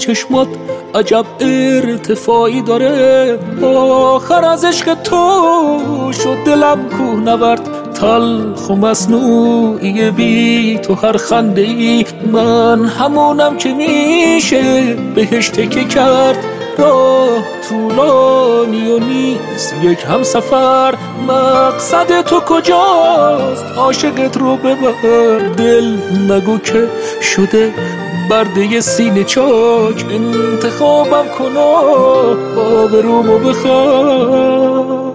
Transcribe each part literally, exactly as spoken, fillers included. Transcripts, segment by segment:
چشمات عجب ارتفاعی داره. آخر از عشق تو شد دلم کوه نورد، تلخ و مصنوعی بی تو هر خنده ای. من همونم که میشه بهش تکه کرد. راه طولانی و نیست یک هم سفر، مقصد تو کجاست عاشقت رو ببر. دل نگو که شده برده سینه چاک، انتخابم کن و آبرومو بخواه.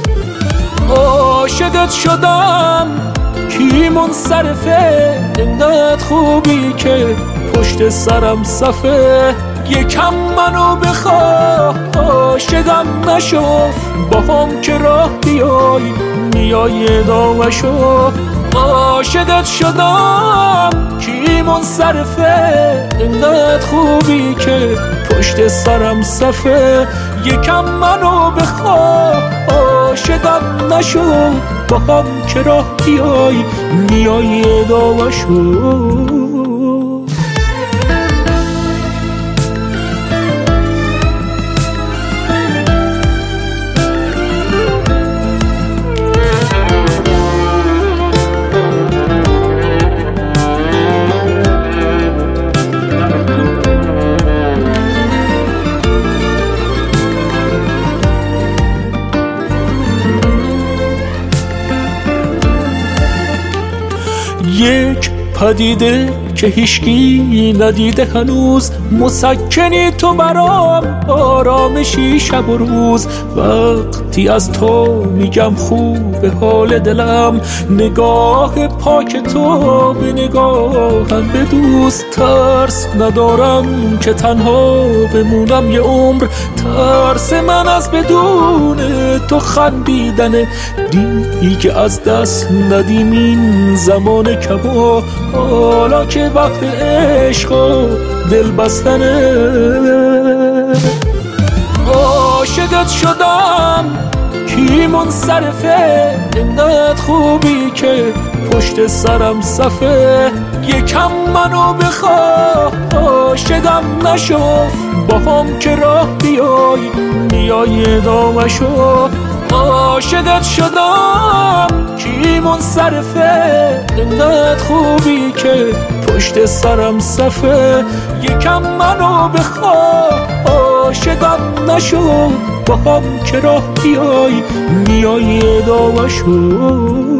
عاشقت شدم کی منصرفه، انقدر خوبی که پشت سرم صفه. یکم منو بخواه عاشقم نشو، با هم که راه بیای میای دامشو. عاشقت شدم کی منصرفه، انقدر خوبی که پشت سرم صفه. یکم منو بخواه عاشقم نشو، با هم که راه بیای میای دامشو. یک پدیده که هیچکی ندیده هنوز، مسکنی تو برام آرامشی شب و روز. وقتی از تو میگم خوب حال دلم، نگاه پاک تو به نگاهم بدوز. ترس ندارم که تنها بمونم یه عمر، ترس من از بدون تو خندیدنه. دیگه از دست ندیم این زمان کبا، حالا که وقت عشق و دل بستنه. عاشقت شدم کی منصرفه، انقدر خوبی که پشت سرم صفه. یکم منو بخواه عاشقم نشو، با هم که راه بیای میای دامشو. عاشقت شدم کی منصرفه، انقدر خوبی که پشت سرم صفه. یکم منو بخواه عاشقم نشو، با هم که راه بیای میای دامشو.